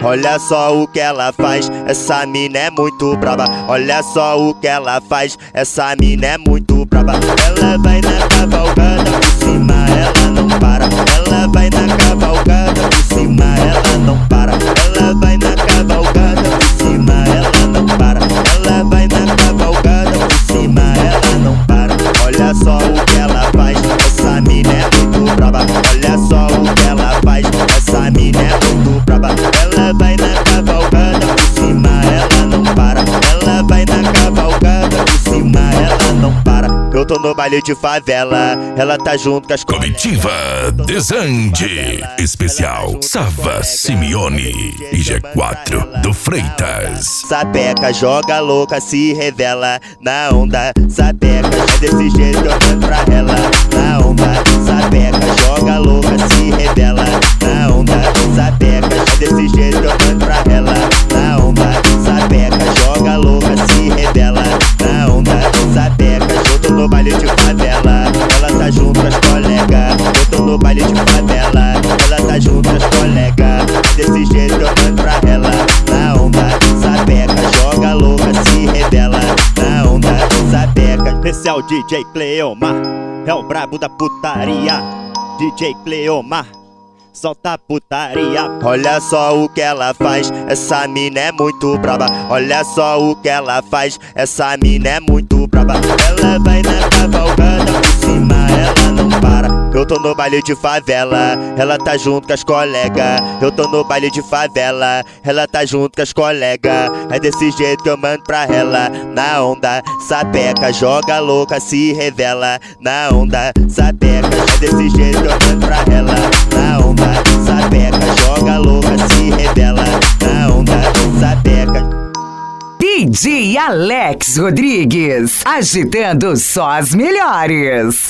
Olha só o que ela faz, essa mina é muito braba. Olha só o que ela faz, essa mina é muito braba. Ela vai na cavalgada por cima, ela não para. Ela vai na cavalgada por cima, ela não para. Ela vai na cavalgada por cima, ela não para. Ela vai na cavalgada por cima, ela não para. Olha só o que ela faz, essa mina é muito braba. Olha só o que ela faz, essa mina é muito braba. Ela vai na cavalgada por cima, ela não para. Ela vai na cavalgada por cima, ela não para. Eu tô no baile de favela, ela tá junto com as Comitiva Desande, especial Sava Simeone e G4 do Freitas. Sapeca, joga louca, se revela na onda. Sapeca, é desse jeito que eu mando pra ela na onda. Sapeca, joga louca, se revela na onda. Sapeca, é desse jeito que eu mando pra ela na onda. Sapeca, joga louca, se revela na onda. Sapeca, eu tô no baile de favela, ela tá junto com as colegas. Eu tô no baile de favela, ela tá junto com as colegas. Desse jeito que eu mando pra ela na onda. Sapeca, joga louca, se revela na onda. Sapeca, esse é o DJ Cleomar, é o brabo da putaria. DJ Cleomar, solta a putaria. Olha só o que ela faz, essa mina é muito braba. Olha só o que ela faz, essa mina é muito braba. Ela vai na cavalgada por cima, ela não para. Eu tô no baile de favela, ela tá junto com as colegas. Eu tô no baile de favela, ela tá junto com as colegas. É desse jeito que eu mando pra ela na onda. Sapeca, joga louca, se revela na onda. Sapeca, é desse jeito que eu mando pra ela na onda. Sapeca, joga louca, se revela na onda. Sapeca. DJ Alex Rodrigues, agitando só as melhores.